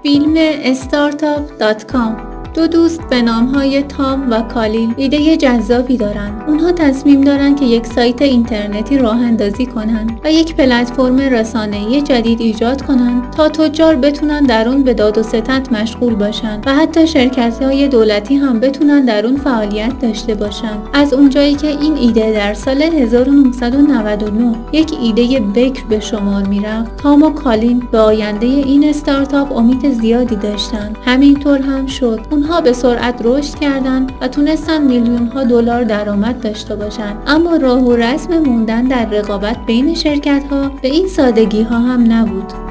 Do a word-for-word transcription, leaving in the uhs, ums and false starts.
فیلم استارتاپ دات کام. دو دوست به نامهای تام و کالیل ایده جذابی دارن. اونها تصمیم دارن که یک سایت اینترنتی راه اندازی کنن و یک پلتفرم رسانه‌ای جدید ایجاد کنن تا تجار بتونن در اون به داد و ستد مشغول باشن و حتی شرکت‌های دولتی هم بتونن در اون فعالیت داشته باشن. از اونجایی که این ایده در سال هزار و نهصد و نود و نه یک ایده بکر به شمار میرفت، تام و کالیل به آینده این استارتاپ امید زیادی داشتن. همینطور هم شد. اونها به سرعت رشد کردند و تونستن میلیون ها دلار درآمد داشته باشند. اما راه و رسم موندن در رقابت بین شرکت ها به این سادگی ها هم نبود.